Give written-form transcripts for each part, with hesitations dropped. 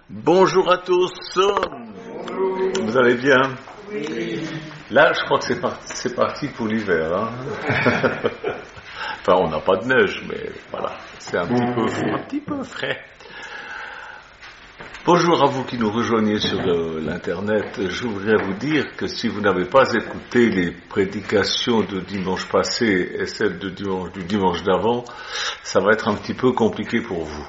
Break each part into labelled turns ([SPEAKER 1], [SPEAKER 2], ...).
[SPEAKER 1] Bonjour à tous. Vous allez bien?
[SPEAKER 2] Oui.
[SPEAKER 1] Là, je crois que c'est parti pour l'hiver. Hein. Enfin, on n'a pas de neige, mais voilà, c'est un petit peu frais. Bonjour à vous qui nous rejoignez sur l'internet. Je voudrais vous dire que si vous n'avez pas écouté les prédications de dimanche passé et celles du dimanche d'avant, ça va être un petit peu compliqué pour vous.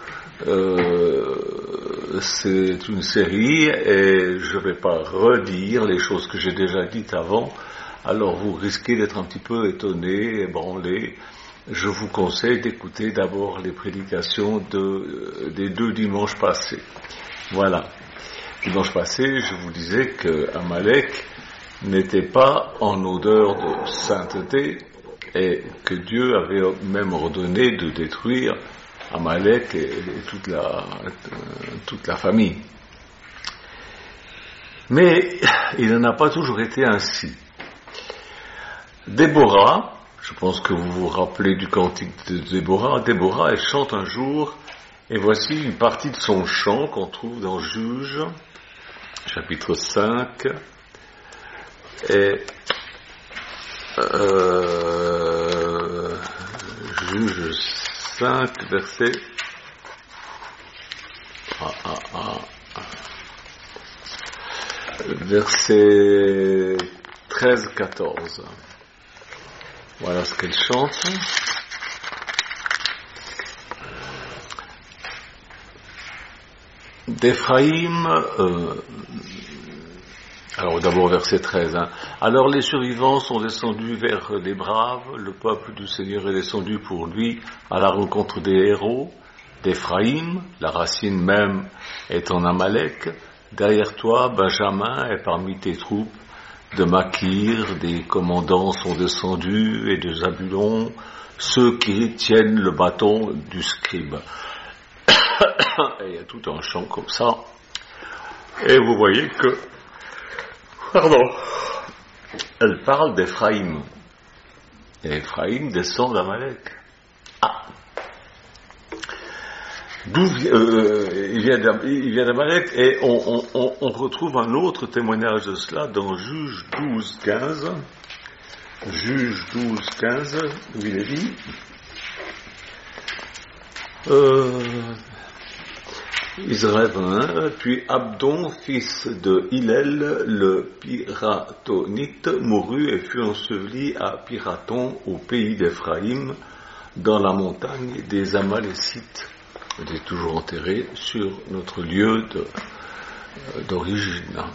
[SPEAKER 1] C'est une série et je ne vais pas redire les choses que j'ai déjà dites avant, alors vous risquez d'être un petit peu étonné, ébranlé. Je vous conseille d'écouter d'abord les prédications des 2 dimanches passés. Voilà. Dimanche passé, je vous disais que Amalek n'était pas en odeur de sainteté et que Dieu avait même ordonné de détruire Amalek et toute la famille. Mais il n'en a pas toujours été ainsi. Déborah, je pense que vous vous rappelez du cantique de Déborah. Déborah, elle chante un jour, et voici une partie de son chant qu'on trouve dans Juges, chapitre 5, et Juges 5, verset verset 13-14. Voilà ce qu'elle chante. D'Éphraïm, alors d'abord verset 13. Alors les survivants sont descendus vers les braves, le peuple du Seigneur est descendu pour lui à la rencontre des héros. D'Éphraïm, la racine même est en Amalek. Derrière toi, Benjamin est parmi tes troupes. De Makir, des commandants sont descendus, et de Zabulon, ceux qui tiennent le bâton du scribe. Et il y a tout un chant comme ça. Et vous voyez que, elle parle d'Éphraïm. Et Éphraïm descend d'Amalek. Il vient d'Amalek, et on retrouve un autre témoignage de cela dans Juges 12-15. Juges 12-15, où il est dit Israël 1, puis Abdon, fils de Hillel, le Piratonite, mourut et fut enseveli à Piraton, au pays d'Éphraïm, dans la montagne des Amalécites. Il est toujours enterré sur notre lieu d'origine.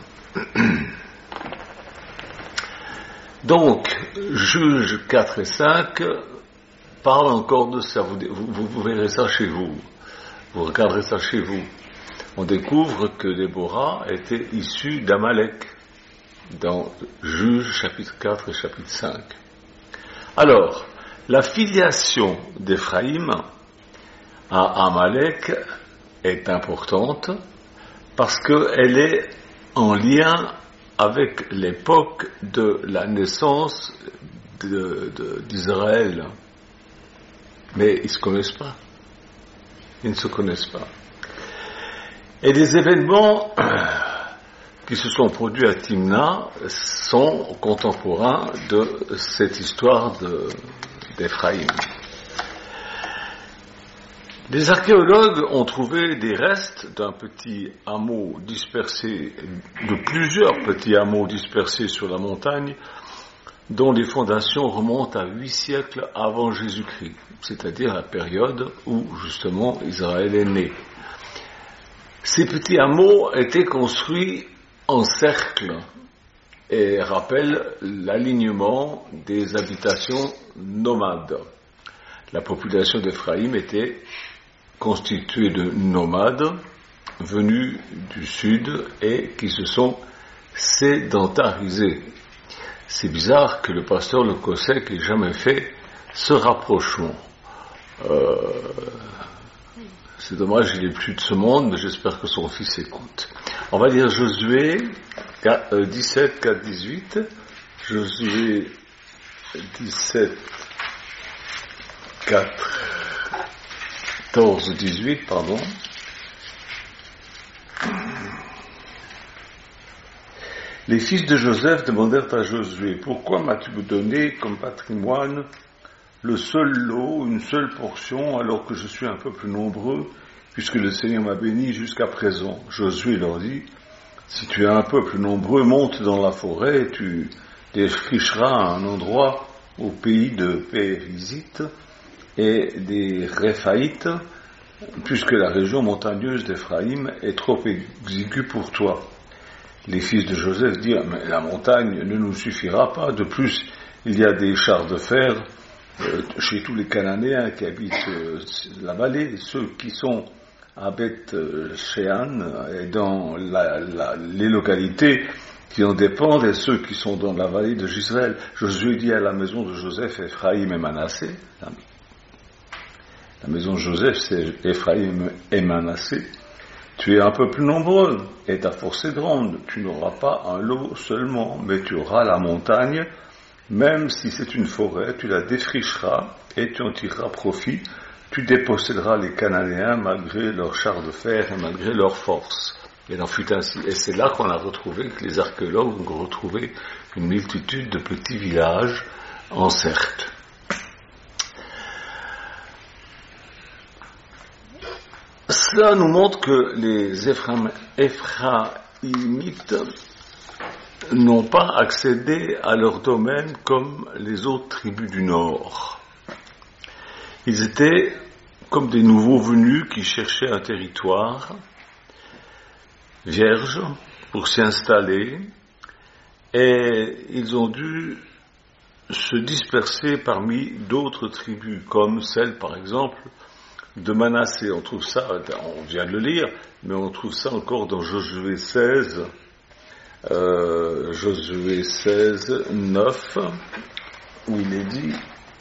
[SPEAKER 1] Donc, Juges 4 et 5 parlent encore de ça. Vous verrez ça chez vous. Vous regarderez ça chez vous. On découvre que Déborah était issue d'Amalek dans Juges chapitre 4 et chapitre 5. Alors, la filiation d'Éphraïm à Amalek est importante parce qu'elle est en lien avec l'époque de la naissance d'Israël. Mais ils ne se connaissent pas. Ils ne se connaissent pas. Et les événements qui se sont produits à Timna sont contemporains de cette histoire d'Éphraïm. Les archéologues ont trouvé des restes d'un petit hameau dispersé, de plusieurs petits hameaux dispersés sur la montagne, dont les fondations remontent à 8 siècles avant Jésus-Christ, c'est-à-dire la période où justement Israël est né. Ces petits hameaux étaient construits en cercle et rappellent l'alignement des habitations nomades. La population d'Éphraïm était constituée de nomades venus du sud et qui se sont sédentarisés. C'est bizarre que le pasteur Le Cossec ait jamais fait ce rapprochement. C'est dommage, il n'est plus de ce monde, mais j'espère que son fils écoute. On va dire Josué 17, 4, 18. Josué 17, 4, 14, 18, pardon. Les fils de Joseph demandèrent à Josué, pourquoi m'as-tu donné comme patrimoine le seul lot, une seule portion, alors que je suis un peu plus nombreux, puisque le Seigneur m'a béni jusqu'à présent? Josué leur dit, si tu es un peu plus nombreux, monte dans la forêt, tu défricheras un endroit au pays de Périzites et des Réphaïtes, puisque la région montagneuse d'Éphraïm est trop exiguë pour toi. Les fils de Joseph dirent, mais la montagne ne nous suffira pas. De plus, il y a des chars de fer chez tous les Cananéens qui habitent la vallée, ceux qui sont à Beth-Shean et dans les localités qui en dépendent, et ceux qui sont dans la vallée de Gisraël. Josué dit à la maison de Joseph, Ephraïm et Manassé. La maison de Joseph, c'est Ephraïm et Manassé. Tu es un peu plus nombreux, et ta force est grande. Tu n'auras pas un lot seulement, mais tu auras la montagne. Même si c'est une forêt, tu la défricheras, et tu en tireras profit. Tu déposséderas les Cananéens malgré leurs chars de fer et malgré leur force. Et il en fut ainsi. Et c'est là qu'on a retrouvé, que les archéologues ont retrouvé une multitude de petits villages en cercle. Cela nous montre que les Éphraïmites n'ont pas accédé à leur domaine comme les autres tribus du Nord. Ils étaient comme des nouveaux venus qui cherchaient un territoire vierge pour s'y installer, et ils ont dû se disperser parmi d'autres tribus, comme celle par exemple de Manassé. On trouve ça, on vient de le lire, mais on trouve ça encore dans Josué 16, Josué 16, 9, où il est dit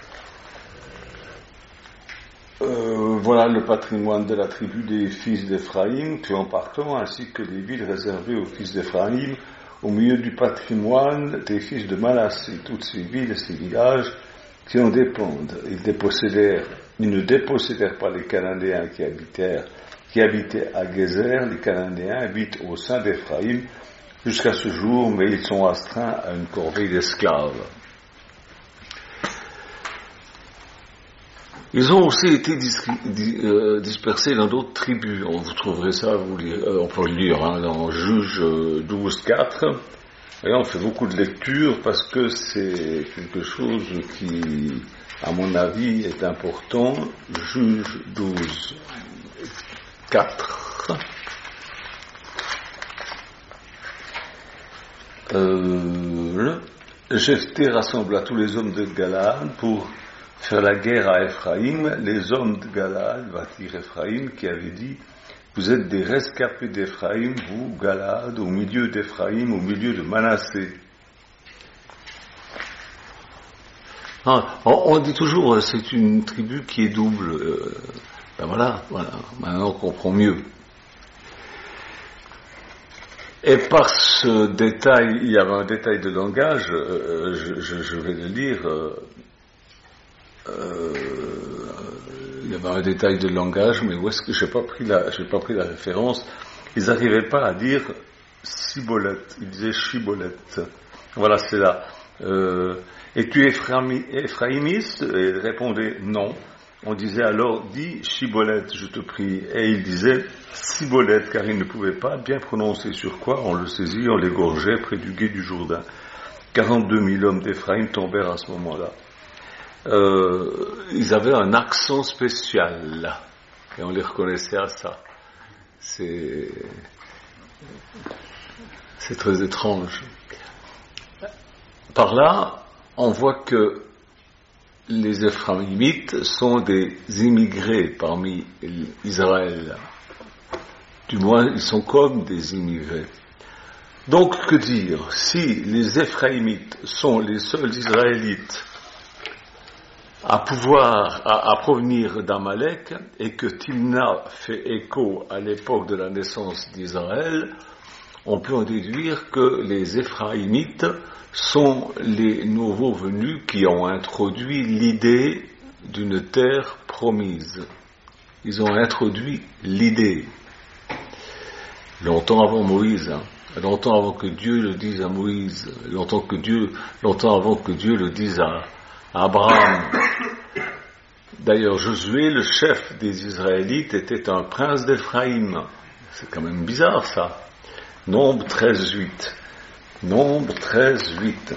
[SPEAKER 1] voilà le patrimoine de la tribu des fils d'Éphraïm, tu en partant, ainsi que les villes réservées aux fils d'Éphraïm, au milieu du patrimoine des fils de Manassé, toutes ces villes et ces villages qui en dépendent. Ils ne dépossédèrent pas les Cananéens qui habitaient à Gézer. Les Cananéens habitent au sein d'Éphraïm jusqu'à ce jour, mais ils sont astreints à une corvée d'esclaves. Ils ont aussi été dispersés dans d'autres tribus. Vous trouverez ça, on peut le lire dans Juge 12, 4. Et on fait beaucoup de lectures parce que c'est quelque chose qui, à mon avis, est important. Juge 12, 4. Jephthé rassembla tous les hommes de Galaad pour faire la guerre à Éphraïm. Les hommes de Galaad, Vatir Éphraïm, qui avaient dit, vous êtes des rescapés d'Éphraïm, vous, Galaad, au milieu d'Éphraïm, au milieu de Manassé. On dit toujours, c'est une tribu qui est double. Voilà, maintenant on comprend mieux. Et par ce détail, il y avait un détail de langage, je vais le lire. Il y avait un détail de langage, mais où est-ce que j'ai pas pris la référence. Ils n'arrivaient pas à dire cibolette, ils disaient chibolette. Voilà, c'est là. Et tu es éphraïmiste? Et il répondait non. On disait alors, dis chibolette, je te prie. Et il disait cibolette, car il ne pouvait pas bien prononcer, sur quoi on le saisit, on l'égorgeait près du gué du Jourdain. 42 000 hommes d'Éphraïm tombèrent à ce moment-là. Ils avaient un accent spécial là, et on les reconnaissait à ça. C'est très étrange. Par là, on voit que les Éphraïmites sont des immigrés parmi Israël. Du moins, ils sont comme des immigrés. Donc, que dire? Si les Éphraïmites sont les seuls Israélites à provenir d'Amalek, et que Timna fait écho à l'époque de la naissance d'Israël, on peut en déduire que les Éphraïmites sont les nouveaux venus qui ont introduit l'idée d'une terre promise. Ils ont introduit l'idée, longtemps avant Moïse. longtemps avant que Dieu le dise à Moïse, longtemps avant que Dieu le dise à Abraham. D'ailleurs, Josué, le chef des Israélites, était un prince d'Éphraïm. C'est quand même bizarre, ça. Nombre 13:8. Nombre 13:8.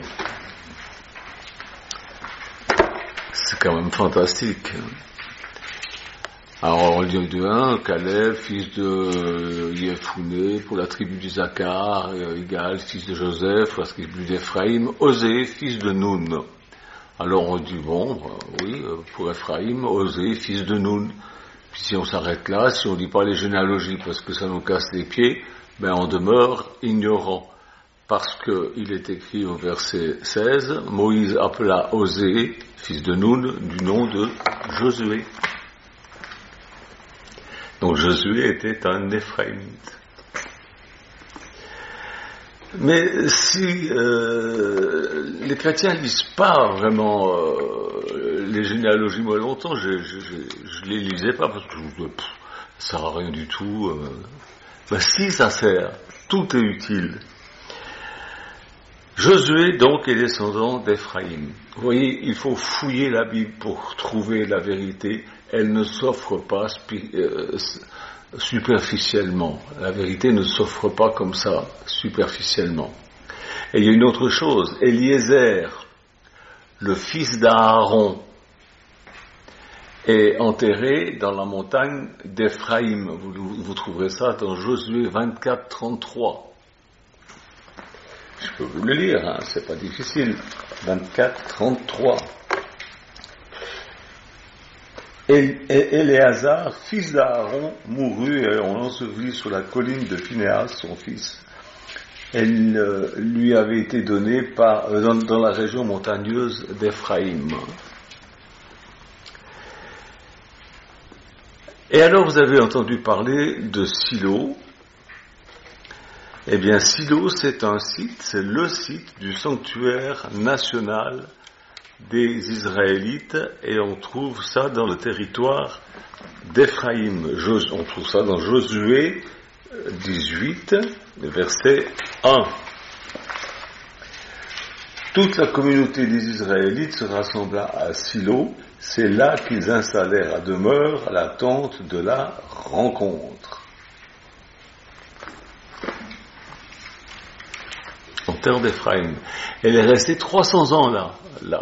[SPEAKER 1] C'est quand même fantastique. Alors, on lit de 1, Caleb, fils de Yefouné, pour la tribu d'Isaacar, Igal, fils de Joseph, pour la tribu d'Éphraïm, Osée, fils de Noun. Alors on dit, oui, pour Éphraïm, Osée, fils de Noun. Puis si on s'arrête là, si on ne dit pas les généalogies parce que ça nous casse les pieds, on demeure ignorant. Parce qu'il est écrit au verset 16, Moïse appela Osée, fils de Noun, du nom de Josué. Donc Josué était un Éphraïmite. Mais si les chrétiens lisent pas vraiment les généalogies, moi longtemps je les lisais pas parce que je me disais, ça sert à rien du tout. Si ça sert, tout est utile. Josué donc est descendant d'Éphraïm. Vous voyez, il faut fouiller la Bible pour trouver la vérité. Elle ne s'offre pas superficiellement. La vérité ne s'offre pas comme ça, superficiellement. Et il y a une autre chose. Éliézer, le fils d'Aaron, est enterré dans la montagne d'Éphraïm. Vous trouverez ça dans Josué 24:33. Je peux vous le lire, c'est pas difficile. 24:33. Et Éléazar, fils d'Aaron, mourut et on l'ensevelit sur la colline de Phinehas, son fils. Elle lui avait été donnée dans la région montagneuse d'Éphraïm. Et alors vous avez entendu parler de Silo. Eh bien Silo, c'est le site du sanctuaire national des Israélites, et on trouve ça dans le territoire d'Éphraïm. On trouve ça dans Josué 18, verset 1. Toute la communauté des Israélites se rassembla à Silo, c'est là qu'ils installèrent à demeure la tente de la rencontre. En terre d'Éphraïm. Elle est restée 300 ans là.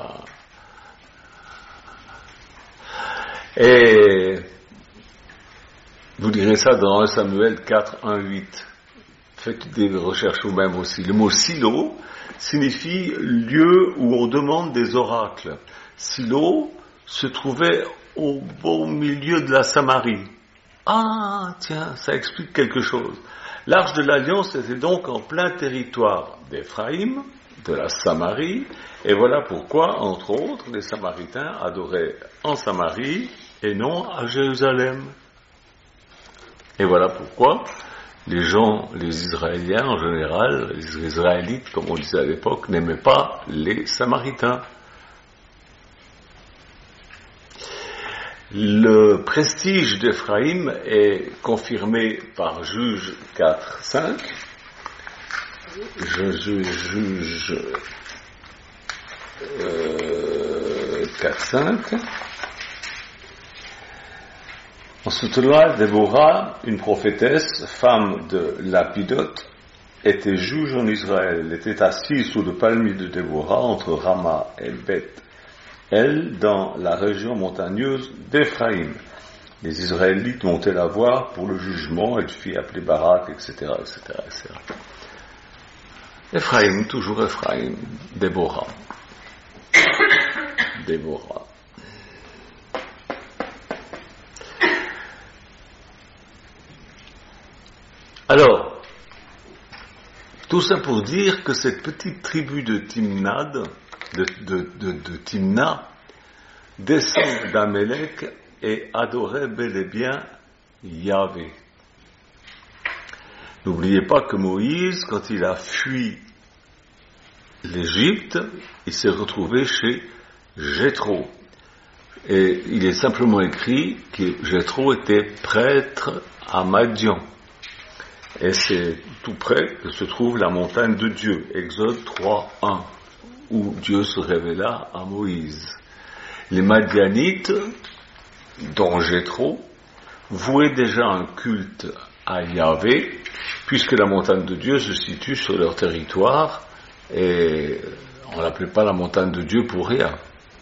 [SPEAKER 1] Et vous direz ça dans 1 Samuel 4:1-8. Faites des recherches vous-même aussi. Le mot Silo signifie lieu où on demande des oracles. Silo se trouvait au beau milieu de la Samarie. Ah, tiens, ça explique quelque chose. L'Arche de l'Alliance était donc en plein territoire d'Éphraïm, de la Samarie, et voilà pourquoi, entre autres, les Samaritains adoraient en Samarie et non à Jérusalem. Et voilà pourquoi les Israéliens en général, les Israélites, comme on disait à l'époque, n'aimaient pas les Samaritains. Le prestige d'Éphraïm est confirmé par Juge 4:5. Juge 4:5. En ce temps-là, Déborah, une prophétesse, femme de Lapidote, était juge en Israël. Elle était assise sous le palmier de Déborah entre Rama et Beth. Elle, dans la région montagneuse d'Éphraïm. Les Israélites montaient la voir pour le jugement, elle fit appeler Barak, etc., etc., etc. Éphraïm, toujours Éphraïm, Déborah. Déborah. Alors, tout ça pour dire que cette petite tribu de Timnad, de Timna, descend d'Amélec et adorait bel et bien Yahvé. N'oubliez pas que Moïse, quand il a fui l'Égypte, il s'est retrouvé chez Jéthro. Et il est simplement écrit que Jéthro était prêtre à Madian. Et c'est tout près que se trouve la montagne de Dieu, Exode 3:1, où Dieu se révéla à Moïse. Les Madianites, dont Jéthro, vouaient déjà un culte à Yahvé, puisque la montagne de Dieu se situe sur leur territoire, et on ne l'appelait pas la montagne de Dieu pour rien.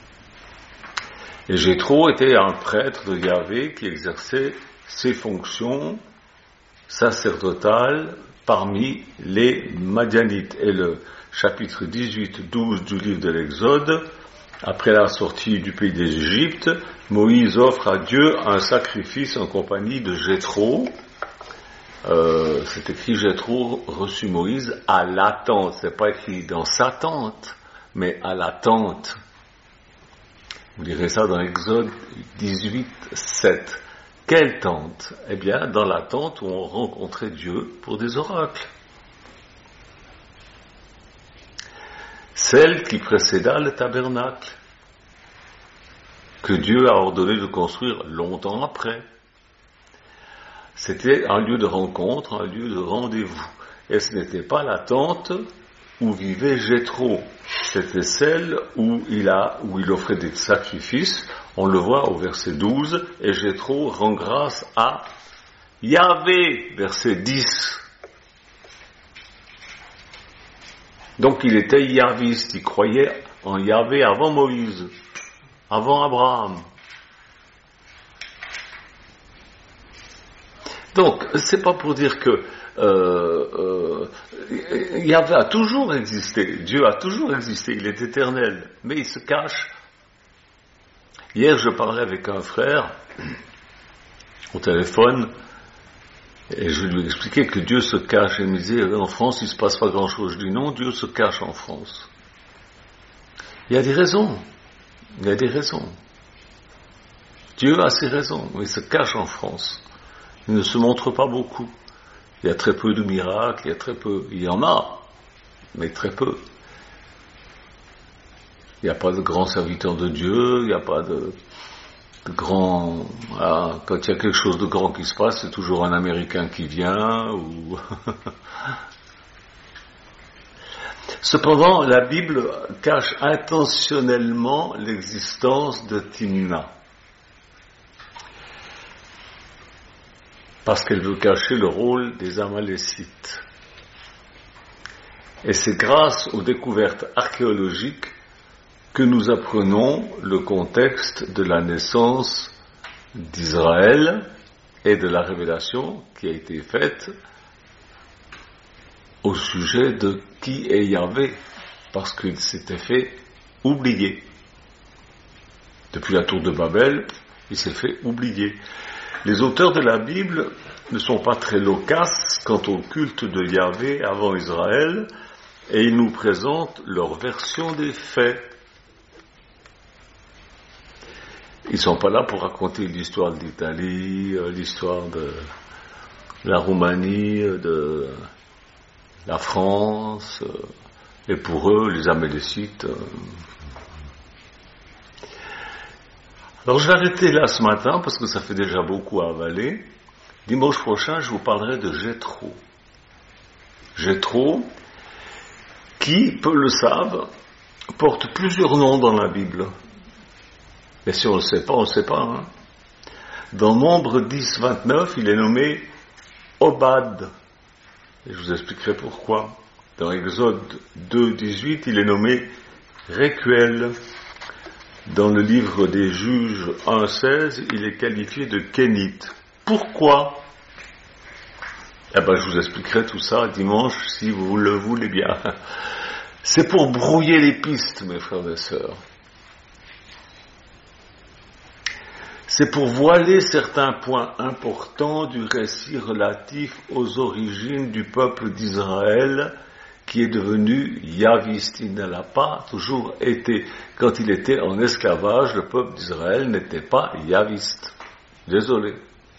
[SPEAKER 1] Et Jéthro était un prêtre de Yahvé qui exerçait ses fonctions sacerdotales parmi les Madianites. Et le chapitre 18-12 du livre de l'Exode, après la sortie du pays d'Égypte, Moïse offre à Dieu un sacrifice en compagnie de Jéthro. C'est écrit Jéthro reçut Moïse à la tente. C'est pas écrit dans sa tente, mais à la tente. Vous lirez ça dans Exode 18:7. Quelle tente? Eh bien, dans la tente où on rencontrait Dieu pour des oracles. Celle qui précéda le tabernacle, que Dieu a ordonné de construire longtemps après. C'était un lieu de rencontre, un lieu de rendez-vous. Et ce n'était pas la tente où vivait Jéthro. C'était celle où il offrait des sacrifices. On le voit au verset 12. Et Jéthro rend grâce à Yahvé, verset 10. Donc il était yahviste, il croyait en Yahvé avant Moïse, avant Abraham. Donc, c'est pas pour dire que Yahvé a toujours existé, Dieu a toujours existé, il est éternel, mais il se cache. Hier, je parlais avec un frère au téléphone et je lui expliquais que Dieu se cache. Il me disait, en France, il se passe pas grand-chose. Je dis non, Dieu se cache en France. Il y a des raisons. Dieu a ses raisons, mais il se cache en France. Il ne se montre pas beaucoup. Il y a très peu de miracles, il y en a, mais très peu. Il n'y a pas de grands serviteurs de Dieu, il n'y a pas de grands... Voilà, quand il y a quelque chose de grand qui se passe, c'est toujours un Américain qui vient, ou... Cependant, la Bible cache intentionnellement l'existence de Timna. Parce qu'elle veut cacher le rôle des Amalécites. Et c'est grâce aux découvertes archéologiques que nous apprenons le contexte de la naissance d'Israël et de la révélation qui a été faite au sujet de qui est Yahvé, parce qu'il s'était fait oublier. Depuis la tour de Babel, il s'est fait oublier. Les auteurs de la Bible ne sont pas très loquaces quant au culte de Yahvé avant Israël, et ils nous présentent leur version des faits. Ils ne sont pas là pour raconter l'histoire de l'Italie, l'histoire de la Roumanie, de la France, et pour eux, les Amalécites. Alors je vais arrêter là ce matin, parce que ça fait déjà beaucoup à avaler. Dimanche prochain, je vous parlerai de Jéthro. Jéthro, qui, peu le savent, porte plusieurs noms dans la Bible. Et si on ne le sait pas, on ne le sait pas. Hein. Dans Nombre 10, 29, il est nommé Obad. Et je vous expliquerai pourquoi. Dans Exode 2, 18, il est nommé Récuel. Dans le livre des Juges 1, 16, il est qualifié de Kénite. Pourquoi? Je vous expliquerai tout ça dimanche si vous le voulez bien. C'est pour brouiller les pistes, mes frères et sœurs. C'est pour voiler certains points importants du récit relatif aux origines du peuple d'Israël qui est devenu yahviste. Il ne l'a pas toujours été. Quand il était en esclavage, le peuple d'Israël n'était pas yahviste. Désolé.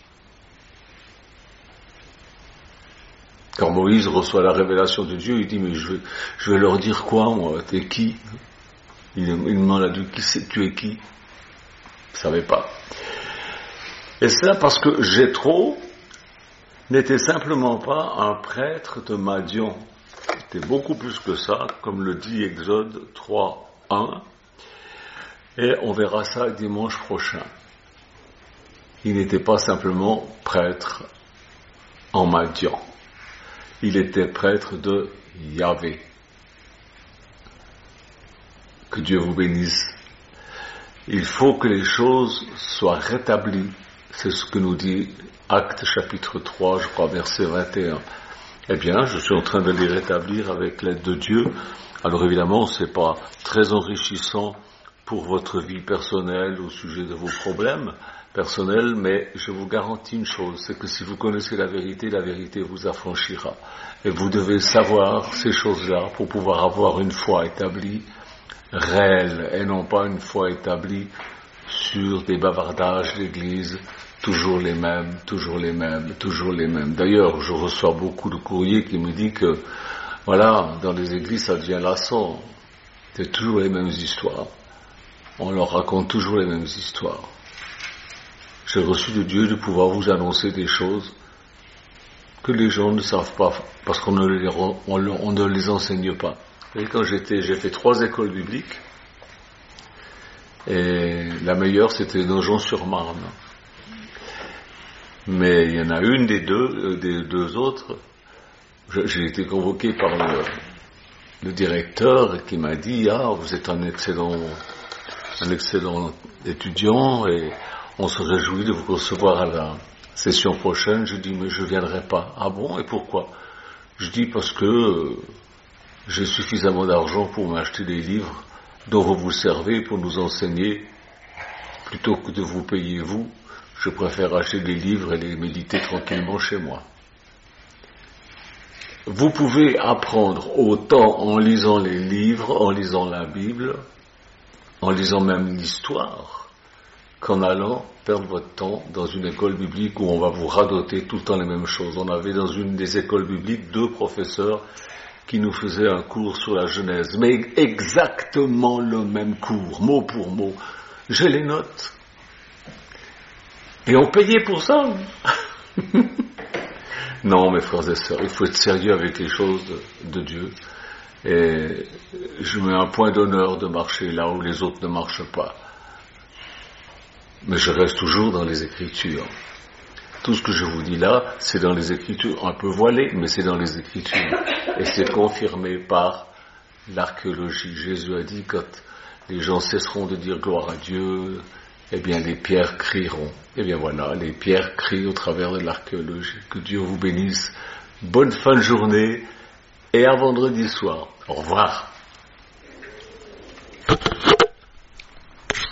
[SPEAKER 1] Quand Moïse reçoit la révélation de Dieu, il dit, mais je vais leur dire quoi, moi? T'es qui? Il demande à Dieu, tu es qui? Je ne savais pas. Et c'est là parce que Jéthro n'était simplement pas un prêtre de Madian. C'était beaucoup plus que ça, comme le dit Exode 3:1, et on verra ça dimanche prochain. Il n'était pas simplement prêtre en Madian. Il était prêtre de Yahvé. Que Dieu vous bénisse. Il faut que les choses soient rétablies. C'est ce que nous dit Actes chapitre 3, je crois, verset 21. Eh bien, je suis en train de les rétablir avec l'aide de Dieu. Alors évidemment, c'est pas très enrichissant pour votre vie personnelle au sujet de vos problèmes personnels, mais je vous garantis une chose, c'est que si vous connaissez la vérité vous affranchira. Et vous devez savoir ces choses-là pour pouvoir avoir une foi établie, réelle, et non pas une foi établie sur des bavardages d'église, toujours les mêmes. D'ailleurs, je reçois beaucoup de courriers qui me disent que, voilà, dans les églises, ça devient lassant. C'est toujours les mêmes histoires. On leur raconte toujours les mêmes histoires. J'ai reçu de Dieu de pouvoir vous annoncer des choses que les gens ne savent pas, parce qu'on ne les enseigne pas. Et quand j'ai fait 3 écoles bibliques, et la meilleure c'était Nogent-sur-Marne. Mais il y en a une des deux autres, j'ai été convoqué par le directeur qui m'a dit, vous êtes un excellent étudiant et on se réjouit de vous recevoir à la session prochaine. Je dis, mais je viendrai pas. Ah bon, et pourquoi? Je dis, parce que j'ai suffisamment d'argent pour m'acheter des livres dont vous vous servez pour nous enseigner, plutôt que de vous payer vous. Je préfère acheter des livres et les méditer tranquillement chez moi. Vous pouvez apprendre autant en lisant les livres, en lisant la Bible, en lisant même l'histoire, qu'en allant perdre votre temps dans une école biblique où on va vous radoter tout le temps les mêmes choses. On avait dans une des écoles bibliques 2 professeurs qui nous faisaient un cours sur la Genèse, mais exactement le même cours, mot pour mot. J'ai les notes. Et on payait pour ça. Non, mes frères et sœurs, il faut être sérieux avec les choses de Dieu. Et je mets un point d'honneur de marcher là où les autres ne marchent pas. Mais je reste toujours dans les Écritures. Tout ce que je vous dis là, c'est dans les Écritures, un peu voilé, mais c'est dans les Écritures. Et c'est confirmé par l'archéologie. Jésus a dit, quand les gens cesseront de dire gloire à Dieu, eh bien les pierres crieront. Eh bien voilà, les pierres crient au travers de l'archéologie. Que Dieu vous bénisse. Bonne fin de journée et à vendredi soir. Au revoir.